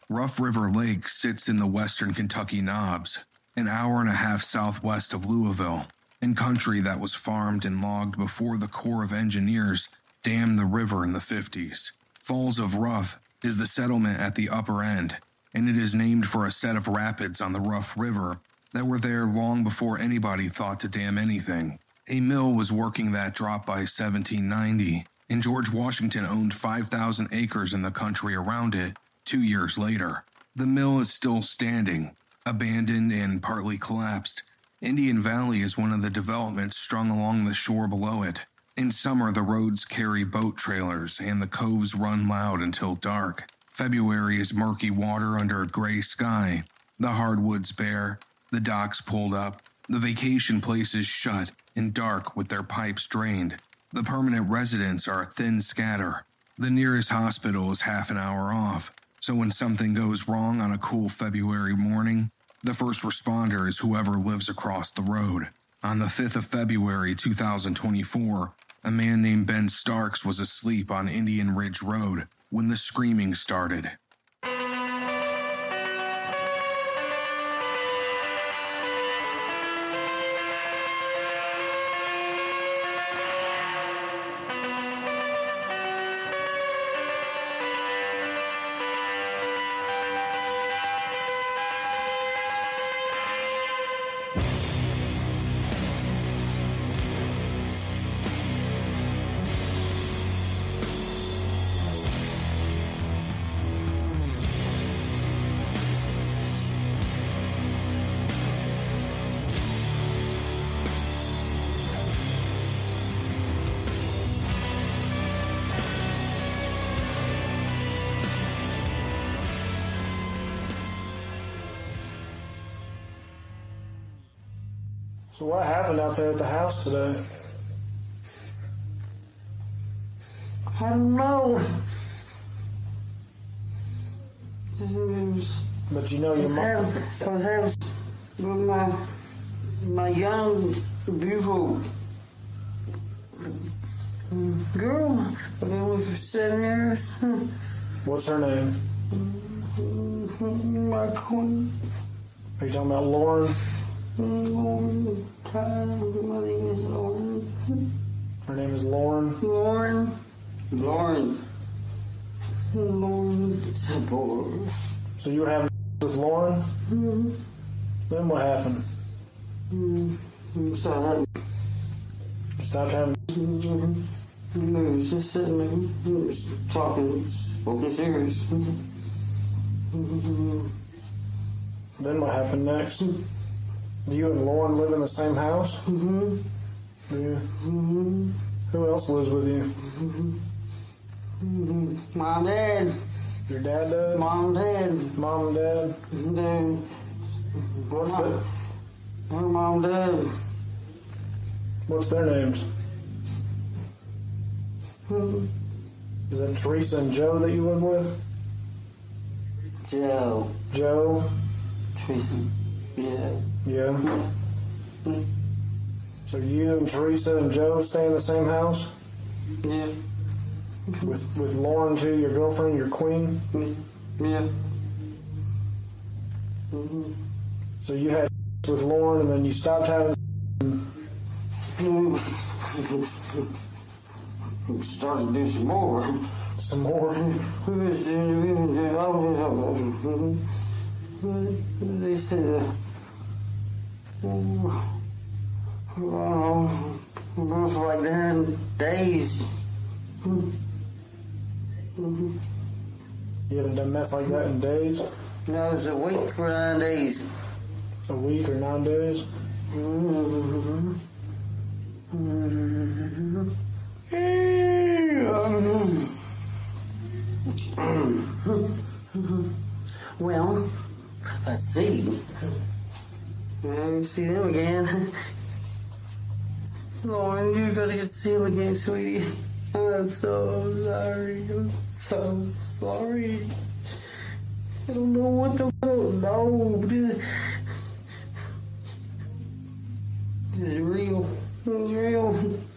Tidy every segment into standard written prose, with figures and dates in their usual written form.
Rough River Lake sits in the western Kentucky Knobs, an hour and a half southwest of Louisville, in country that was farmed and logged before the Corps of Engineers dammed the river in the 50s. Falls of Rough is the settlement at the upper end, and it is named for a set of rapids on the Rough River that were there long before anybody thought to dam anything. A mill was working that drop by 1790, and George Washington owned 5,000 acres in the country around it 2 years later. The mill is still standing, abandoned and partly collapsed. Indian Valley is one of the developments strung along the shore below it. In summer, the roads carry boat trailers, and the coves run loud until dark. February is murky water under a gray sky. The hardwoods bare, the docks pulled up, the vacation places shut and dark with their pipes drained. The permanent residents are a thin scatter. The nearest hospital is half an hour off, so when something goes wrong on a cool February morning, the first responder is whoever lives across the road. On the 5th of February 2024, a man named Ben Starks was asleep on Indian Ridge Road when the screaming started. So what happened out there at the house today? I don't know. But you know your mom. I was having my young, beautiful girl. I've been with for 7 years. What's her name? My queen. Are you talking about Lauren? Lauren. My name is Lauren. Her name is Lauren. Lauren. Sabor. So you were having with Lauren? Mm-hmm. Then what happened? Stopped having. We was just sitting there, we was talking, spoken serious. Then what happened next? Do you and Lauren live in the same house? Mm-hmm. Yeah. Mm-hmm. Who else lives with you? Mm-hmm. Mom, Dad. Your dad does? Mom, Dad. Mom and Dad? Dad. What's that? Her Mom, Dad. What's their names? Is that Teresa and Joe that you live with? Joe. Joe? Teresa. Yeah. Yeah. So you and Teresa and Joe stay in the same house? Yeah. With Lauren too, your girlfriend, your queen? Yeah. So you had with Lauren and then you stopped having. We started to do some more. Some more? They said, almost like 9 days. You haven't done meth like that in days? No, it's a week for 9 days. A week or 9 days? Well, let's see. See them again. Lauren, you gotta get to see him again, sweetie. I'm so sorry. I'm so sorry. I don't know what to know. This is real. This is real.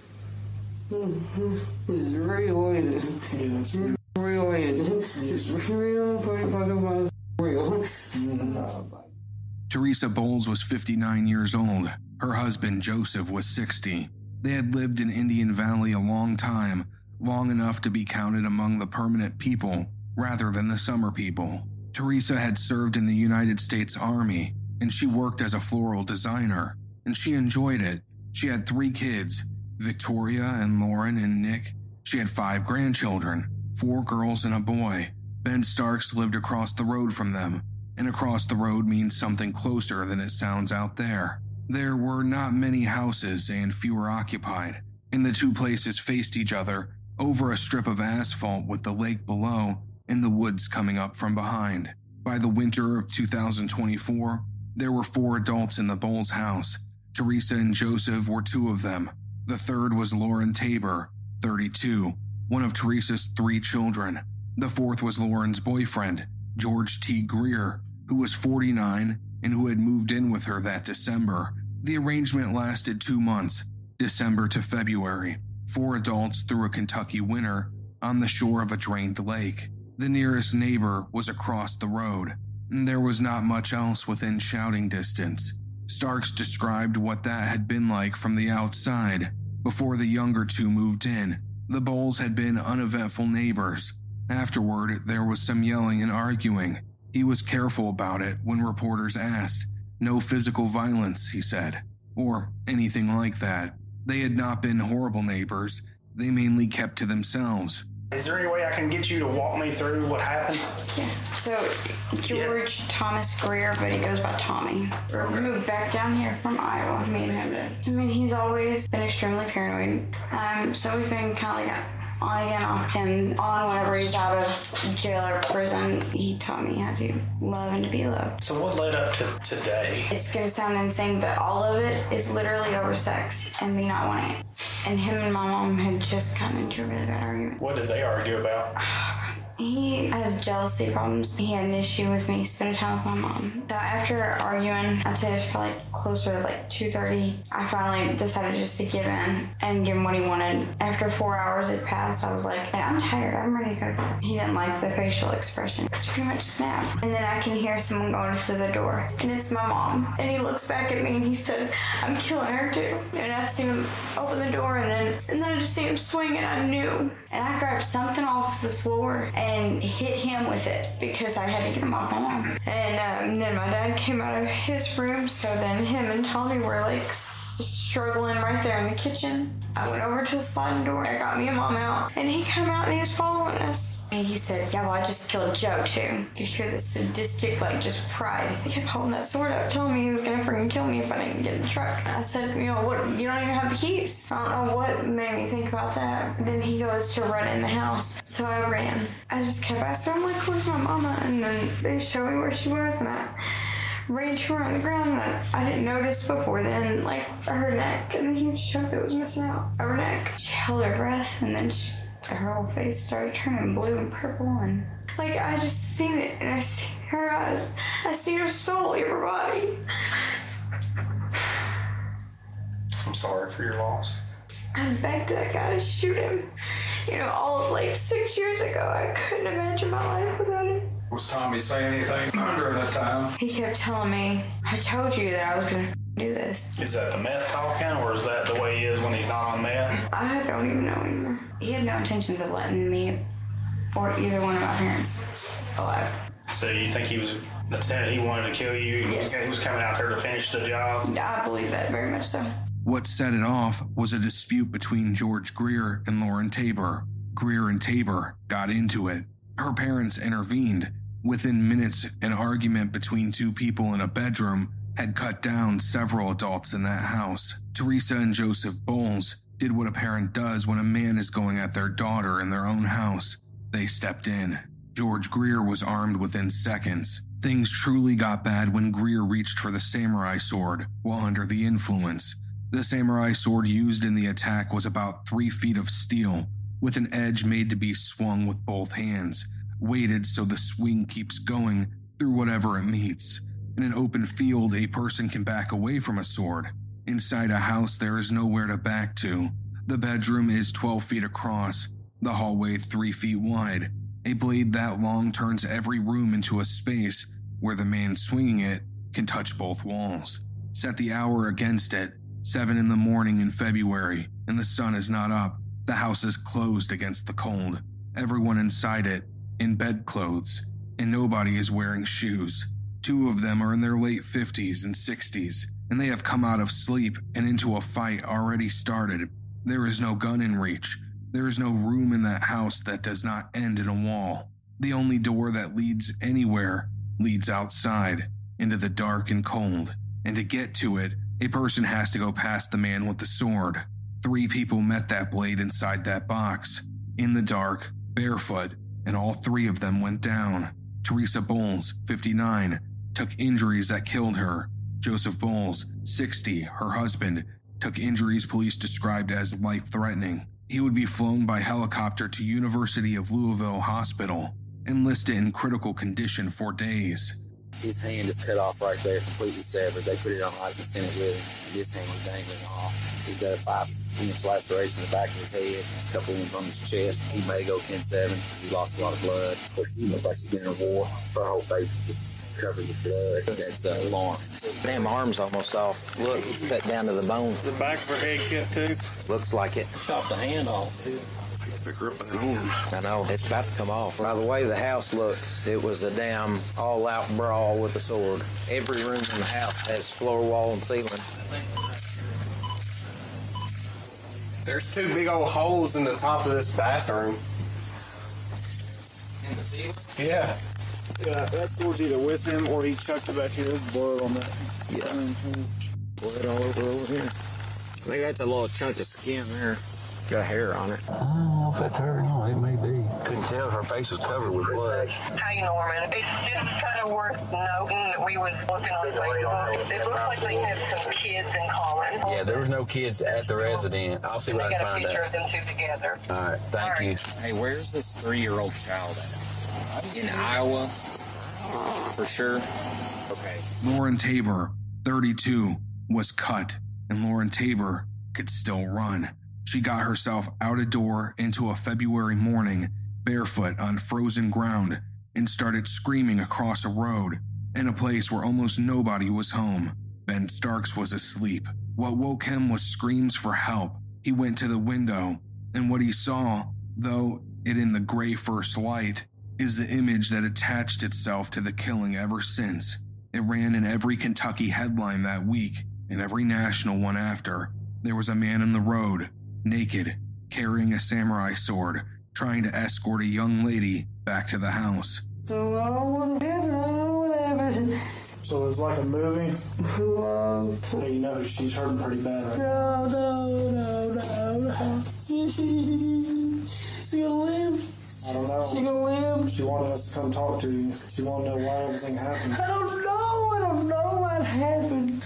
This is real, ain't it? Yeah, it's real, ain't it? It's real, pretty fucking much. Teresa Bowles was 59 years old. Her husband, Joseph, was 60. They had lived in Indian Valley a long time, long enough to be counted among the permanent people rather than the summer people. Teresa had served in the United States Army, and she worked as a floral designer, and she enjoyed it. She had 3 kids, Victoria and Lauren and Nick. She had 5 grandchildren, 4 girls and a boy. Ben Starks lived across the road from them, and across the road means something closer than it sounds out there. There were not many houses and fewer occupied, and the 2 places faced each other over a strip of asphalt with the lake below and the woods coming up from behind. By the winter of 2024, there were 4 adults in the Bowles house. Teresa and Joseph were 2 of them. The 3rd was Lauren Tabor, 32, one of Teresa's 3 children. The 4th was Lauren's boyfriend, George T. Greer, who was 49 and who had moved in with her that December. The arrangement lasted 2 months, December to February. 4 adults through a Kentucky winter on the shore of a drained lake. The nearest neighbor was across the road, and there was not much else within shouting distance. Starks described what that had been like from the outside before the younger 2 moved in. The Bowles had been uneventful neighbors. Afterward, there was some yelling and arguing. He was careful about it when reporters asked. No physical violence, he said, or anything like that. They had not been horrible neighbors. They mainly kept to themselves. Is there any way I can get you to walk me through what happened? Yeah. So, George Thomas Greer, but he goes by Tommy. We moved back down here from Iowa, me and him did. I mean, he's always been extremely paranoid. So we've been kind of like on again, off again, on whenever he's out of jail or prison. He taught me how to love and to be loved. So what led up to today? It's going to sound insane, but all of it is literally over sex and me not wanting it. And him and my mom had just gotten into a really bad argument. What did they argue about? He has jealousy problems. He had an issue with me spending time with my mom. So after arguing, I'd say it's probably closer to like 2:30, I finally decided just to give in and give him what he wanted. After 4 hours had passed, I was like, hey, I'm tired. I'm ready to go to bed. He didn't like the facial expression. It's pretty much snap. And then I can hear someone going through the door. And it's my mom. And he looks back at me and he said, I'm killing her too. And I see him open the door and then I just see him swing and I knew. And I grabbed something off the floor and hit him with it because I had to get him off my mom. And then my dad came out of his room, so then him and Tommy were like struggling right there in the kitchen. I went over to the sliding door, I got me and mom out, and he came out and he was following us. And he said, yeah, well, I just killed Joe too. You could hear the sadistic, like, just pride. He kept holding that sword up, telling me he was gonna freaking kill me if I didn't get in the truck. I said, you know, what, you don't even have the keys. I don't know what made me think about that. Then he goes to run in the house. So I ran. I just kept asking him, like, where's my mama? And then they showed me where she was, and I ran to her on the ground, and I didn't notice before then, like, her neck, and a huge chunk that was missing out of her neck. She held her breath, and then her whole face started turning blue and purple, and, like, I just seen it, and I seen her eyes. I seen her soul leave her body. I'm sorry for your loss. I begged that guy to shoot him. You know, all of, like, 6 years ago, I couldn't imagine my life without him. Was Tommy saying anything during that time? He kept telling me, I told you that I was going to do this. Is that the meth talking, or is that the way he is when he's not on meth? I don't even know anymore. He had no intentions of letting me or either one of my parents alive. So you think he wanted to kill you? Yes. He was coming out there to finish the job? I believe that very much so. What set it off was a dispute between George Greer and Lauren Tabor. Greer and Tabor got into it. Her parents intervened. Within minutes, an argument between 2 people in a bedroom had cut down several adults in that house. Teresa and Joseph Bowles did what a parent does when a man is going at their daughter in their own house. They stepped in. George Greer was armed within seconds. Things truly got bad when Greer reached for the samurai sword while under the influence. The samurai sword used in the attack was about 3 feet of steel, with an edge made to be swung with both hands, weighted so the swing keeps going through whatever it meets. In an open field, a person can back away from a sword. Inside a house, there is nowhere to back to. The bedroom is 12 feet across, the hallway 3 feet wide, A blade that long turns every room into a space where the man swinging it can touch both walls. Set the hour against it, 7 in the morning in February, and the sun is not up. The house is closed against the cold. Everyone inside it in bedclothes, and nobody is wearing shoes. 2 of them are in their late 50s and 60s, and they have come out of sleep and into a fight already started. There is no gun in reach. There is no room in that house that does not end in a wall. The only door that leads anywhere leads outside, into the dark and cold, and to get to it, a person has to go past the man with the sword. 3 people met that blade inside that box, in the dark, barefoot, and all 3 of them went down. Teresa Bowles, 59, took injuries that killed her. Joseph Bowles, 60, her husband, took injuries police described as life-threatening. He would be flown by helicopter to University of Louisville Hospital and listed in critical condition for days. His hand is cut off right there, completely severed. They put it on ice and sent it with him. His hand was dangling off. He's got a 5-inch laceration in the back of his head, a couple of them on his chest. He may go 10-7 because he lost a lot of blood. Of course, he looked like he's been in a war. Her whole face was covered with blood. That's Lauren. Damn, arm's almost off. Look, it's cut down to the bone. The back of her head cut too. Looks like it. Chopped the hand off, too. Pick her up in the arm. I know, it's about to come off. By the way the house looks, it was a damn all-out brawl with a sword. Every room in the house has floor, wall, and ceiling. There's 2 big old holes in the top of this bathroom. In the ceiling? Yeah. Yeah, that sword's either with him or he chucked it back here. There's blood on that. Yeah. Blood all over here. I think that's a little chunk of skin there. Got hair on it. I don't know if that's her or not. It may be. Couldn't tell. Her face was covered with blood. Hey, Norman. It's just kind of worth noting that we was looking on Facebook. It looks like they have some kids in common. Yeah, there was no kids at the resident. I'll see what I can find They got a out. picture of them 2 together. All right. Thank you. Hey, where's this 3-year-old child at? In Iowa? For sure? Okay. Lauren Tabor, 32, was cut, and Lauren Tabor could still run. She got herself out a door into a February morning, barefoot on frozen ground, and started screaming across a road, in a place where almost nobody was home. Ben Starks was asleep. What woke him was screams for help. He went to the window, and what he saw, though it in the gray first light, is the image that attached itself to the killing ever since. It ran in every Kentucky headline that week, and every national one after. There was a man in the road, naked, carrying a samurai sword, trying to escort a young lady back to the house. So what happened? So it was like a movie. Hey, you know she's hurting pretty bad right now. No. She gonna live? I don't know. She gonna live? She wanted us to come talk to you. She wanted to know why everything happened. I don't know what happened.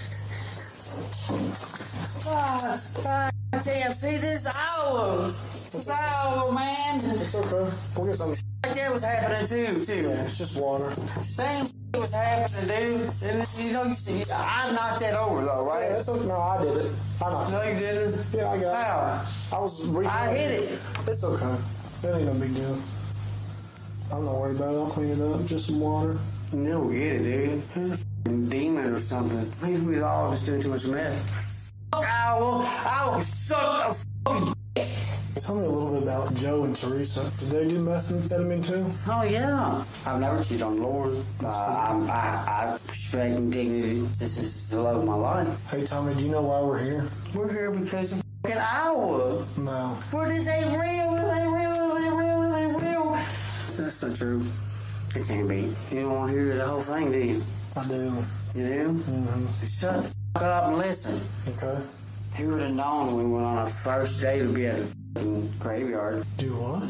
Damn, see this hour. This hour, man. It's okay. We'll get something. Like that was happening too. Yeah, it's just water. Same was happening, dude. And you know, I knocked that over though, right? Yeah, it's okay. No, I did it. I knocked No, you didn't? Yeah, I got it. How? I was reaching. I hit it. It's okay. It ain't no big deal. I'm not worried about it. I'll clean it up. Just some water. You don't get it, dude. Who's a demon or something? I think we all just doing too much meth. Fuck Owl. Owl suck a fucking dick. Tell me a little bit about Joe and Teresa. Did they do methamphetamine too? Oh, yeah. I've never cheated on Lauren. I respect and dignity. This is the love of my life. Hey, Tommy, do you know why we're here? We're here because of fucking Iowa. No. Where this ain't real, this ain't real, this ain't real, this ain't real. That's not true. It can't be. You don't want to hear the whole thing, do you? I do. You do? Mm-hmm. Shut the fuck up and listen. Okay. Who would have known we went on our first date to be at the fucking graveyard? Do what?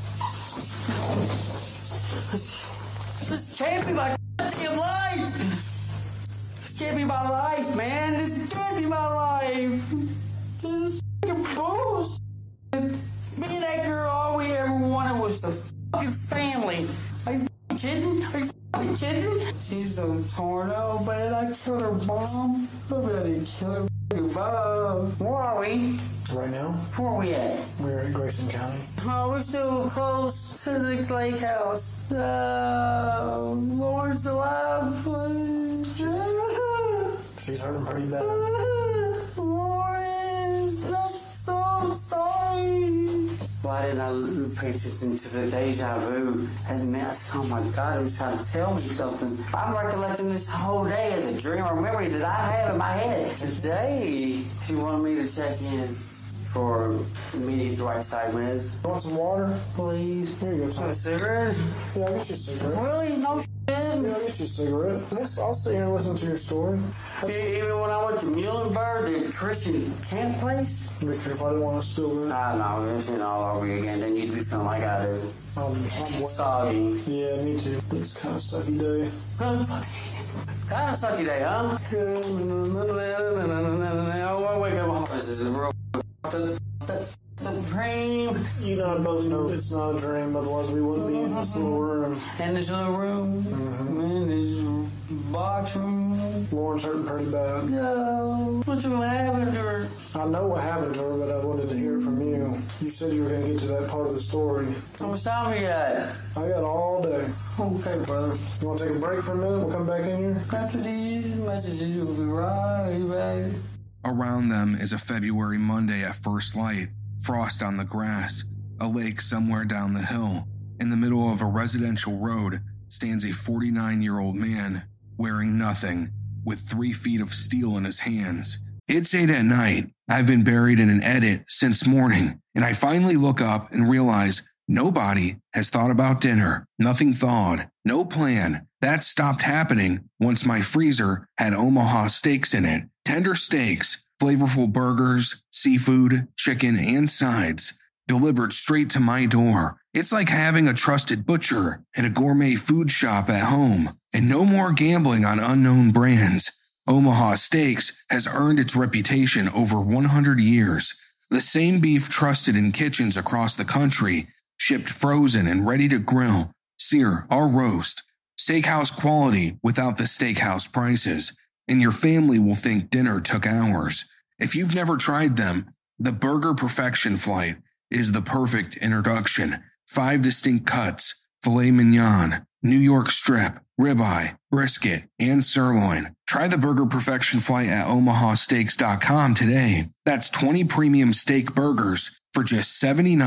This can't be my goddamn life! This can't be my life, man! This can't be my life! This is fucking bullshit! Me and that girl, all we ever wanted was the fucking family. Are you fucking kidding? Are you fucking kidding? She's so torn out, man. I killed her mom. I didn't kill her. Where are we? Right now, Where are we at? we're in Grayson County. Oh, we're still close to the lake house. Lauren's alive. She's hurting pretty bad. Lawrence, I'm so sorry. Why didn't I pay attention to the deja vu? And man, oh my God, he was trying to tell me something. I'm recollecting this whole day as a dream or memory that I have in my head. Today, she wanted me to check in for me to get the right side meds. Want some water? Please. Here you go, A Tom. cigarette? Yeah, I'll get you a cigarette. Really? No shit. Yeah, I'll get you a cigarette. I'll sit here and listen to your story. Even when I went to Muhlenberg, the Christian camp place? Victor, if I didn't want to steal that. I know, it's all over again. They need to be feeling like I do. I'm Soggy. Yeah, me too. It's kind of sucky day. Kind of sucky day, huh? I wake up, this is a real the dream. You and I both know it's not a dream, otherwise we wouldn't be in this little room. And this little room, and this box room. Lauren's hurting pretty bad. No, what you happened to her? I know what happened to her, but I wanted to hear it from you. You said you were going to get to that part of the story. How much time we got? I got all day. Okay, brother. You want to take a break for a minute? We'll come back in here. After these messages, you'll be right back. Around them is a February Monday at first light, frost on the grass, a lake somewhere down the hill. In the middle of a residential road stands a 49-year-old man wearing nothing, with 3 feet of steel in his hands. It's 8 at night. I've been buried in an edit since morning, and I finally look up and realize nobody has thought about dinner. Nothing thawed. No plan. That stopped happening once my freezer had Omaha steaks in it. Tender steaks, flavorful burgers, seafood, chicken, and sides delivered straight to my door. It's like having a trusted butcher and a gourmet food shop at home. And no more gambling on unknown brands. Omaha Steaks has earned its reputation over 100 years. The same beef trusted in kitchens across the country, shipped frozen and ready to grill, sear, or roast. Steakhouse quality without the steakhouse prices. And your family will think dinner took hours. If you've never tried them, the Burger Perfection Flight is the perfect introduction. 5 distinct cuts: filet mignon, New York strip, ribeye, brisket, and sirloin. Try the Burger Perfection Flight at omahasteaks.com today. That's 20 premium steak burgers for just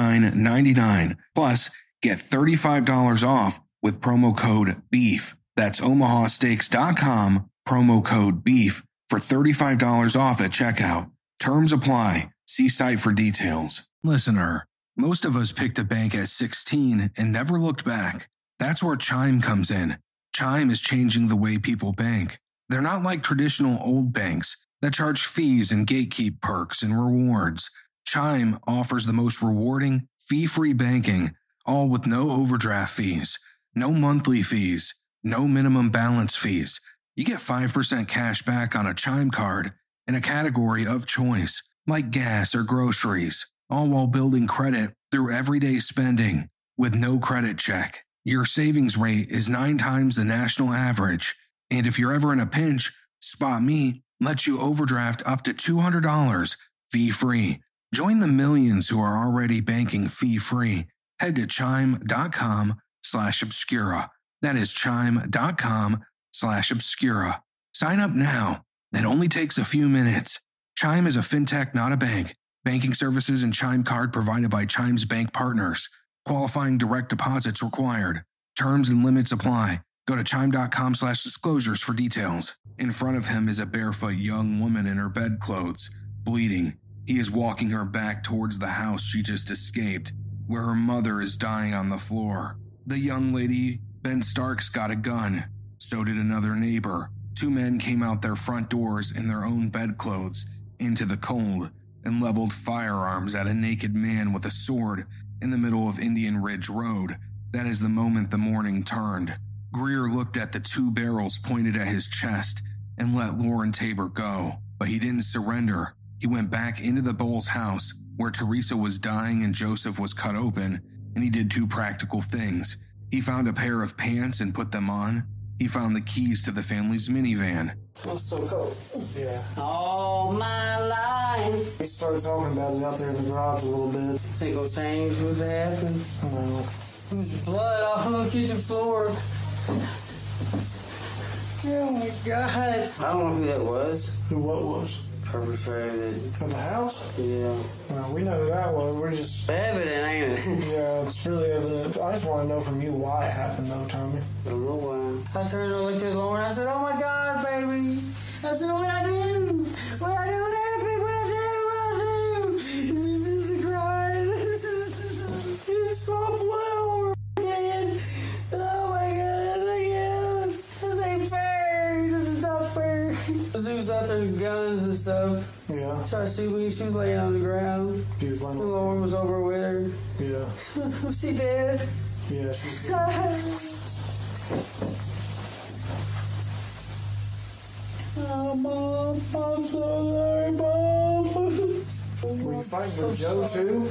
$79.99. Plus, get $35 off with promo code BEEF. That's omahasteaks.com, promo code BEEF for $35 off at checkout. Terms apply. See site for details. Listener, most of us picked a bank at 16 and never looked back. That's where Chime comes in. Chime is changing the way people bank. They're not like traditional old banks that charge fees and gatekeep perks and rewards. Chime offers the most rewarding, fee-free banking, all with no overdraft fees, no monthly fees, no minimum balance fees. You get 5% cash back on a Chime card in a category of choice, like gas or groceries, all while building credit through everyday spending with no credit check. Your savings rate is 9 times the national average, and if you're ever in a pinch, Spot Me lets you overdraft up to $200 fee-free. Join the millions who are already banking fee-free. Head to chime.com/obscura. That is chime.com/obscura. Sign up now. It only takes a few minutes. Chime is a fintech, not a bank. Banking services and Chime card provided by Chime's bank partners. Qualifying direct deposits required. Terms and limits apply. Go to chime.com/disclosures for details. In front of him is a barefoot young woman in her bedclothes, bleeding. He is walking her back towards the house she just escaped, where her mother is dying on the floor. The young lady, Ben Starks, got a gun. So did another neighbor. 2 men came out their front doors in their own bedclothes into the cold and leveled firearms at a naked man with a sword in the middle of Indian Ridge Road. That is the moment the morning turned. Greer looked at the 2 barrels pointed at his chest and let Lauren Tabor go, but he didn't surrender. He went back into the Bowles house where Teresa was dying and Joseph was cut open, and he did 2 practical things. He found a pair of pants and put them on, he found the keys to the family's minivan. That's so cool. Yeah. All my life. We started talking about it out there in the garage a little bit. Think it'll change what's happened. No. There's blood all on the kitchen floor. Oh my God. I don't know who that was. Who what was? Perpetrated. In the house? Yeah. Well, we know who that was. We're just... Evident, ain't it? Yeah, it's really evident. I just want to know from you why it happened, though, Tommy. I don't know why. I turned and looked at Lauren. I said, oh my God, baby. I said, what I do? What I do? What happened? What I do? What I do? This is the crying. It's so blue. Man. Oh my God. This ain't fair. This is not fair. The dude's out there with guns and stuff. Yeah. Tried to shoot me. She was laying on the ground. She was laying on the ground. Lauren was over with her. Yeah. She dead. Yeah, she's dead. Oh, Mom, I'm so sorry, Mom. Were you fighting with Joe, too?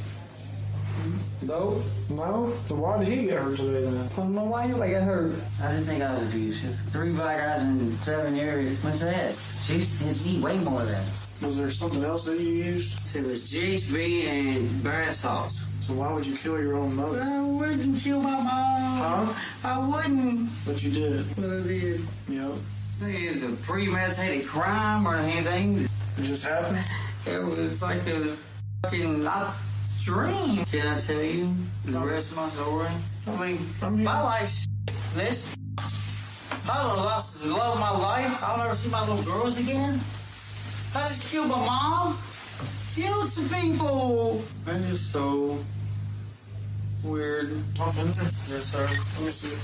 No. No? So why did he get hurt today, then? I don't know why anybody got hurt. I didn't think I was abusive. 3 black guys in 7 years. What's that? She hits me way more than that. Was there something else that you used? It was GHB and bath salts. So why would you kill your own mother? I wouldn't kill my mom. Huh? I wouldn't. But you did. But I did. Yep. It was a premeditated crime or anything. It just happened? It was like a fucking dream. Can I tell you the rest of my story? I mean, my life's this. I would have lost the love of my life. I'll never see my little girls again. I just killed my mom. Killed some people. That is so weird. Yes, sir. Let me see.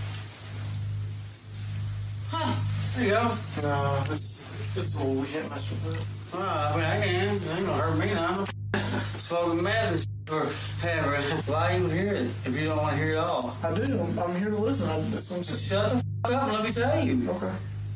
Huh. There you go. No, it's old. We can't mess with that. I mean, I can. It ain't gonna hurt me now. Smoking meth or having. Why even hear it if you don't want to hear it all? I do. I'm here to listen. Shut the f up and let me tell you. Okay.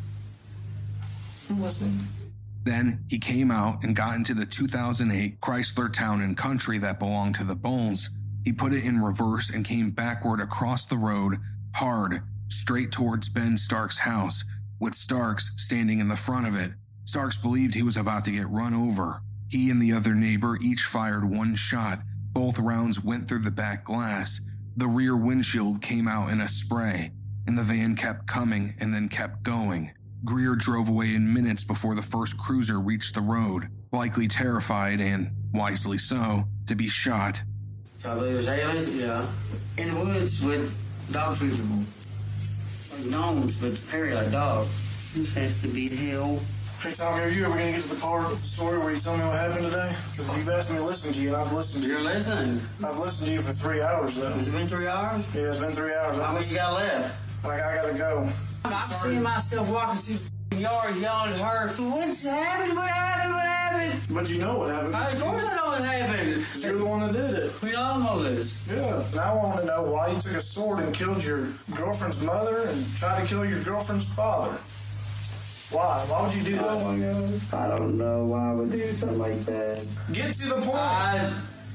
I'm listening. Then he came out and got into the 2008 Chrysler Town and Country that belonged to the Bulls. He put it in reverse and came backward across the road, hard, straight towards Ben Starks' house, with Starks standing in the front of it. Starks believed he was about to get run over. He and the other neighbor each fired one shot. Both rounds went through the back glass. The rear windshield came out in a spray, and the van kept coming and then kept going. Greer drove away in minutes before the first cruiser reached the road, likely terrified and, wisely so, to be shot. Probably was aliens, yeah. In the woods with dogs reasonable. Like gnomes, but hairy like dogs. This has to be hell. Hey, Tommy, are you ever going to get to the part of the story where you tell me what happened today? Because you've asked me to listen to you, and I've listened to you. You're listening. I've listened to you for 3 hours, though. Has it been 3 hours? Yeah, it's been 3 hours. How much you got left? Like, I got to go. I'm seeing myself walking through the yard yelling at her. What's happened? What happened? What happened? But you know what happened. Of course I know what happened. You're the one that did it. We all know this. Yeah. Now I want to know why you took a sword and killed your girlfriend's mother and tried to kill your girlfriend's father. Why? Why would you do that? Oh my God. I don't know why I would do something like that. Get to the point. I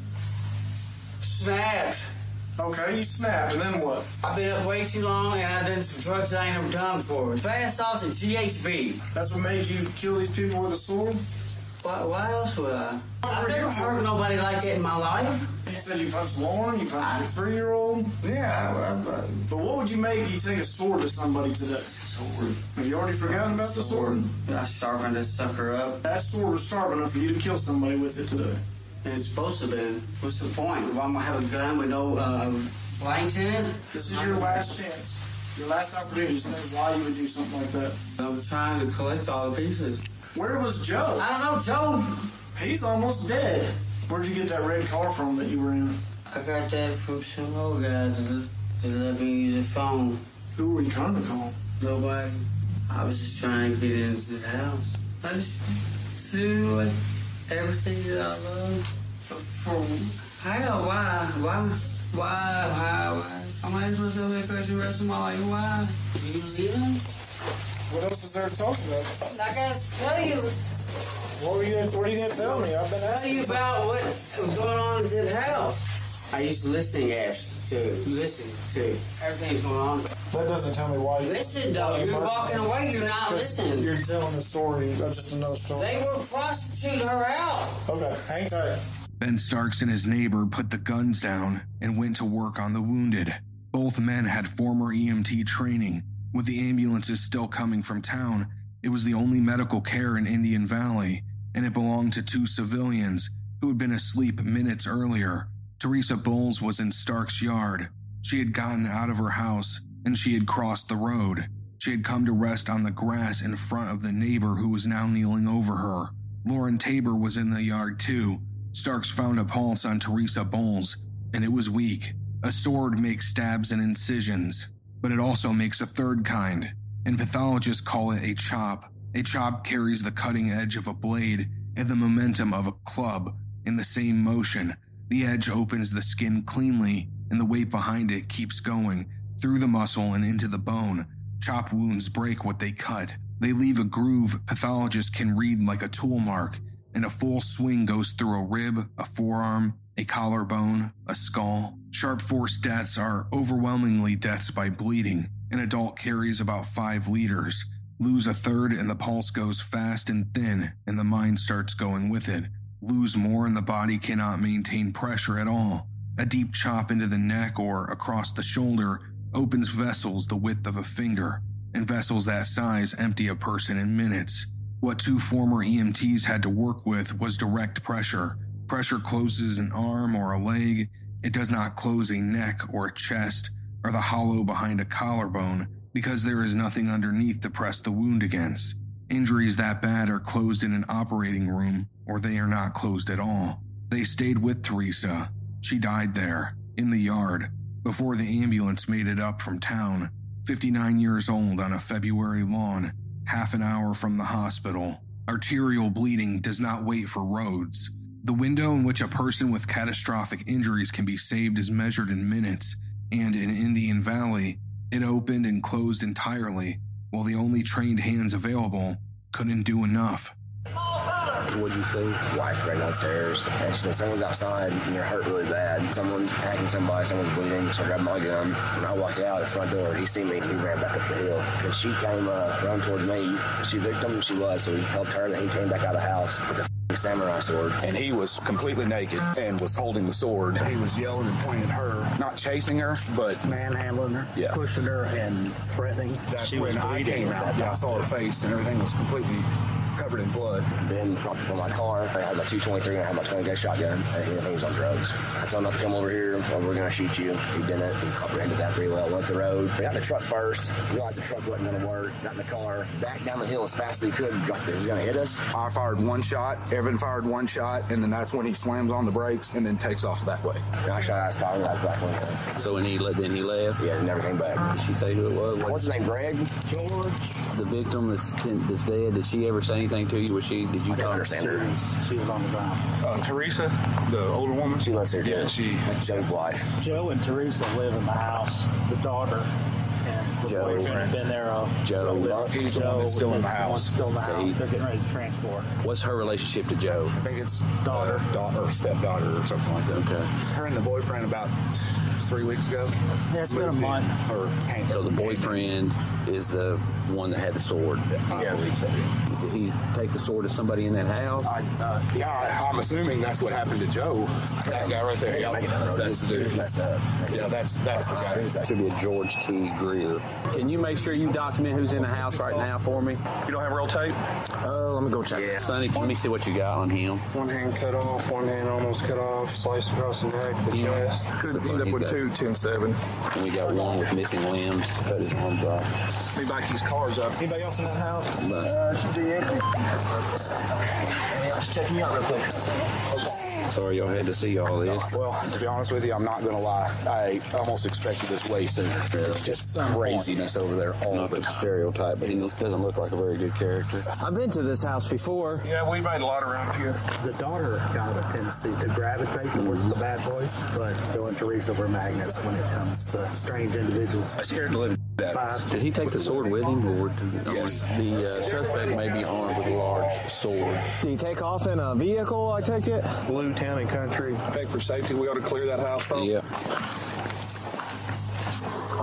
snapped. Okay, you snapped, and then what? I've been up way too long, and I've done some drugs I ain't never done before. Fast sauce and GHB. That's what made you kill these people with a sword? Why else would I? I've never hurt nobody like that in my life. You said you punched Lauren, you punched your 3-year-old? Yeah, But what would you make if you take a sword to somebody today? Sword. Have you already forgotten about the sword? I sharpened this sucker up. That sword was sharp enough for you to kill somebody with it today. And it's supposed to be. What's the point? If I'm gonna have a gun with no blanks in it? This is your last chance. Your last opportunity to say why you would do something like that. I'm trying to collect all the pieces. Where was Joe? I don't know, Joe. He's almost dead. Where'd you get that red car from that you were in? I got that from some old guys that let me use a phone. Who were you trying to call? Nobody. I was just trying to get into the house. I just do everything that I love. How? Why? I'm asking myself that question the rest of my life. Why? Do you leaving? What else is there to talk about? I gotta tell you. What are you gonna tell me? I've been Tell you about what was going on in this house. I used listening apps to listen to everything's going on. That doesn't tell me why. Listen, though, you're walking away, you're not listening. You're telling the story, just another story. They were prostituting her out. Okay, hang tight. Ben Starks and his neighbor put the guns down and went to work on the wounded. Both men had former EMT training. With the ambulances still coming from town, it was the only medical care in Indian Valley, and it belonged to 2 civilians who had been asleep minutes earlier. Teresa Bowles was in Stark's yard. She had gotten out of her house, and she had crossed the road. She had come to rest on the grass in front of the neighbor who was now kneeling over her. Lauren Tabor was in the yard too. Starks found a pulse on Teresa Bowles, and it was weak. A sword makes stabs and incisions, but it also makes a third kind, and pathologists call it a chop. A chop carries the cutting edge of a blade and the momentum of a club in the same motion. The edge opens the skin cleanly, and the weight behind it keeps going through the muscle and into the bone. Chop wounds break what they cut. They leave a groove pathologists can read like a tool mark, and a full swing goes through a rib, a forearm, a collarbone, a skull. Sharp force deaths are overwhelmingly deaths by bleeding. An adult carries about 5 liters. Lose a third and the pulse goes fast and thin, and the mind starts going with it. Lose more and the body cannot maintain pressure at all. A deep chop into the neck or across the shoulder opens vessels the width of a finger, and vessels that size empty a person in minutes. What 2 former EMTs had to work with was direct pressure. Pressure closes an arm or a leg. It does not close a neck or a chest or the hollow behind a collarbone because there is nothing underneath to press the wound against. Injuries that bad are closed in an operating room, or they are not closed at all. They stayed with Teresa. She died there, in the yard, before the ambulance made it up from town. 59 years old on a February lawn, half an hour from the hospital. Arterial bleeding does not wait for roads. The window in which a person with catastrophic injuries can be saved is measured in minutes, and in Indian Valley, it opened and closed entirely, while the only trained hands available couldn't do enough. What'd you see? Wife right downstairs, and she said someone's outside and they're hurt really bad. Someone's attacking somebody, someone's bleeding, so I grabbed my gun. When I walked out the front door, he seen me, he ran back up the hill. And she came running towards me. She victim, she was, so he helped her, then he came back out of the house with a samurai sword. And he was completely naked and was holding the sword. He was yelling and pointing at her, not chasing her, but manhandling her, pushing her, and threatening. That's when I came out. Yeah, I saw her face, and everything was completely covered in blood. Ben dropped it from my car. I had my .223 and I had my 20-gauge shotgun. And he was on drugs. I told him not to come over here, or we're going to shoot you. He didn't. He comprehended that pretty well. Went the road. We got in the truck first. Realized the truck wasn't going to work. Got in the car. Back down the hill as fast as he could. He was going to hit us. I fired one shot. Evan fired one shot. And then that's when he slams on the brakes and then takes off that way. And I shot out his tire. That's back when he came. So when then he left? Yeah, he never came back. Did she say who it was? What's his name, Greg? George. The victim that's dead, did she ever say anything to you? Did you understand her? She was on the ground. Teresa, the older woman? She lives here, too. Yeah, Joe's wife. Joe and Teresa live in the house. The daughter and the boyfriend have been there. Joe. He's the one that's still in the house. Still in the house. They're getting ready to transport. What's her relationship to Joe? I think it's daughter or stepdaughter or something like that. Okay. Her and the boyfriend about 3 weeks ago. Yeah, it's been a month. So the boyfriend is the one that had the sword. I believe so. Did he take the sword to somebody in that house? I'm assuming that's what happened to Joe. That guy right there. Yeah, that's the dude. Yeah, that's the guy. That should be a George T. Greer. Can you make sure you document who's in the house right now for me? You don't have real tape? Let me go check. Yeah. Sonny, let me see what you got on him. One hand cut off, one hand almost cut off, sliced across the neck, the chest. Could end up with 2 10-7. And we got one with missing limbs. Cut his arms off. Let me back these cars up. Anybody else in that house? Should be empty. Let's check me out real quick. Sorry y'all had to see all this. Well, to be honest with you, I'm not going to lie. I almost expected this way sooner. There's just craziness over there all the time. Stereotype, but he doesn't look like a very good character. I've been to this house before. Yeah, we made a lot around here. The daughter got a tendency to gravitate towards the bad boys, but Joe and Teresa were magnets when it comes to strange individuals. I scared the living out. Did he take the sword with him? Or yes. The suspect may be armed with a large sword. Did he take off in a vehicle, I take it? Blue Town and Country. I think for safety, we ought to clear that house off. Yeah.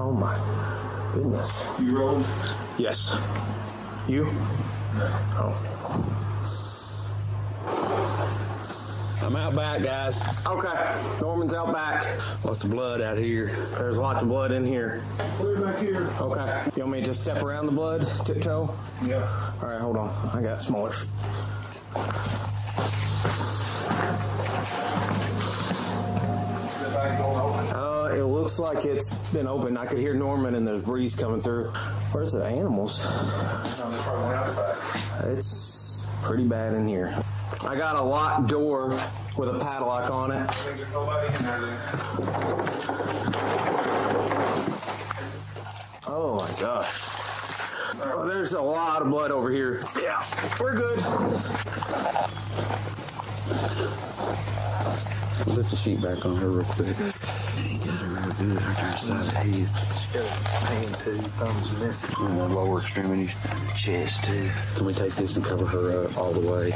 Oh my goodness. You rolling? Yes. You? No. Oh. I'm out back, guys. Okay. Norman's out back. Lots of blood out here. There's lots of blood in here. Clear back here. Okay. You want me to just step around the blood, tiptoe? Yeah. All right, hold on. I got smaller. It looks like it's been open. I could hear Norman and there's breeze coming through. Where's the animals? It's pretty bad in here. I got a locked door with a padlock on it. I think there's nobody in there then. Oh my gosh. Oh, there's a lot of blood over here. Yeah, we're good. Lift the sheet back on her real quick. He got her real good. Her side of the head. She's got a pain too. Thumbs missing. And the lower extremities, chest too. Can we take this and cover her up all the way?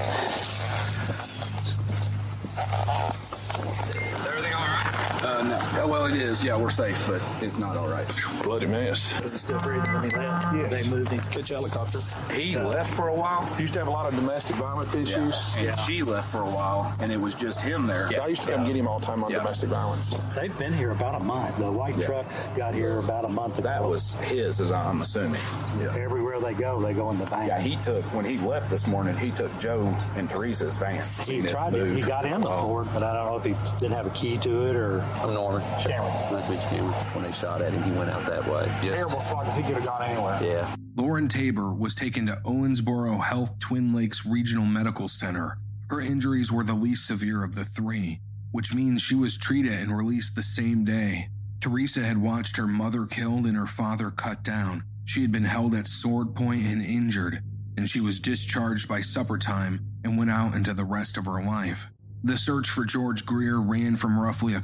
Everything all right? No. Well, it is. Yeah, we're safe, but it's not all right. Bloody mess. Was he still breathing when he left? Yes. They moved him. Pitch helicopter. He left for a while. He used to have a lot of domestic violence issues. And she left for a while, and it was just him there. I used to come get him all the time on domestic violence. They've been here about a month. The white truck got here about a month ago. That was his, as I'm assuming. Everywhere they go in the van. Yeah, when he left this morning, he took Joe and Teresa's van. He tried to, he got in the Ford, but I don't know if he didn't have a key to it or... I'm Norman. Cameron. Nice to meet you, Cameron. When they shot at him, he went out that way. Yes. Terrible spot because he could have gone anywhere. Yeah. Lauren Tabor was taken to Owensboro Health Twin Lakes Regional Medical Center. Her injuries were the least severe of the three, which means she was treated and released the same day. Teresa had watched her mother killed and her father cut down. She had been held at sword point and injured, and she was discharged by supper time and went out into the rest of her life. The search for George Greer ran from roughly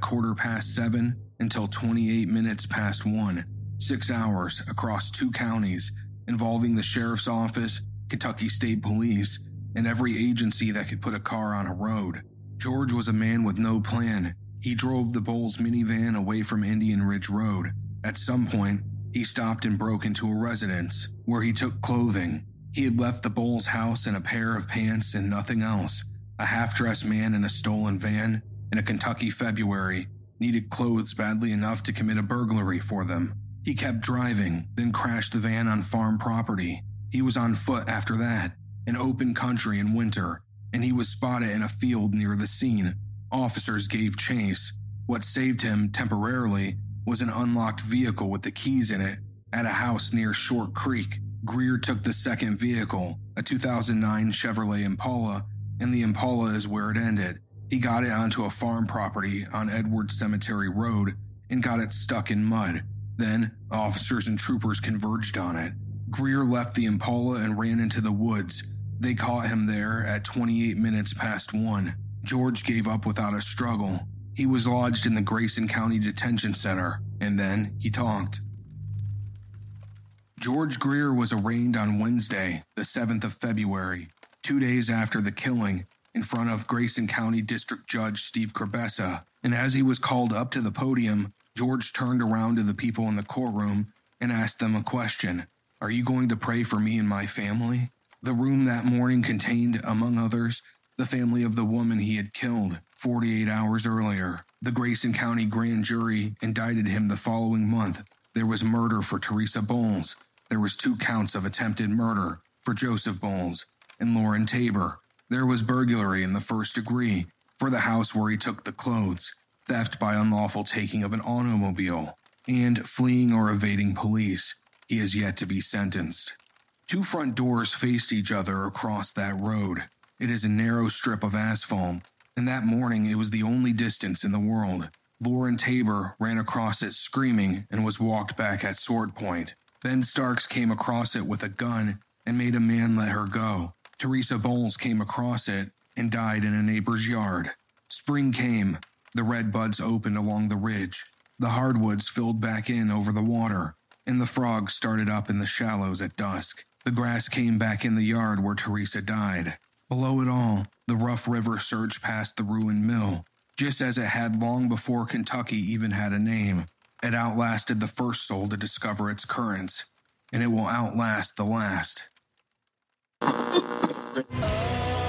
7:15 until 28 minutes past 1, 6 hours across 2 counties, involving the sheriff's office, Kentucky State Police, and every agency that could put a car on a road. George was a man with no plan. He drove the Bowles minivan away from Indian Ridge Road. At some point, he stopped and broke into a residence, where he took clothing. He had left the Bowles house in a pair of pants and nothing else. A half-dressed man in a stolen van, in a Kentucky February, needed clothes badly enough to commit a burglary for them. He kept driving, then crashed the van on farm property. He was on foot after that, in open country in winter, and he was spotted in a field near the scene. Officers gave chase. What saved him, temporarily, was an unlocked vehicle with the keys in it at a house near Short Creek. Greer took the second vehicle, a 2009 Chevrolet Impala, and the Impala is where it ended. He got it onto a farm property on Edward Cemetery Road and got it stuck in mud. Then, officers and troopers converged on it. Greer left the Impala and ran into the woods. They caught him there at 28 minutes past 1. George gave up without a struggle. He was lodged in the Grayson County Detention Center, and then he talked. George Greer was arraigned on Wednesday, the 7th of February, 2 days after the killing, in front of Grayson County District Judge Steve Corbessa, and as he was called up to the podium, George turned around to the people in the courtroom and asked them a question. Are you going to pray for me and my family? The room that morning contained, among others, the family of the woman he had killed 48 hours earlier. The Grayson County grand jury indicted him the following month. There was murder for Teresa Bowles. There was 2 counts of attempted murder for Joseph Bowles and Lauren Tabor. There was burglary in the first degree for the house where he took the clothes, theft by unlawful taking of an automobile, and fleeing or evading police. He is yet to be sentenced. 2 front doors faced each other across that road. It is a narrow strip of asphalt, and that morning it was the only distance in the world. Lauren Tabor ran across it screaming and was walked back at sword point. Ben Starks came across it with a gun and made a man let her go. Teresa Bowles came across it and died in a neighbor's yard. Spring came. The red buds opened along the ridge. The hardwoods filled back in over the water, and the frogs started up in the shallows at dusk. The grass came back in the yard where Teresa died. Below it all, the rough river surged past the ruined mill, just as it had long before Kentucky even had a name. It outlasted the first soul to discover its currents, and it will outlast the last.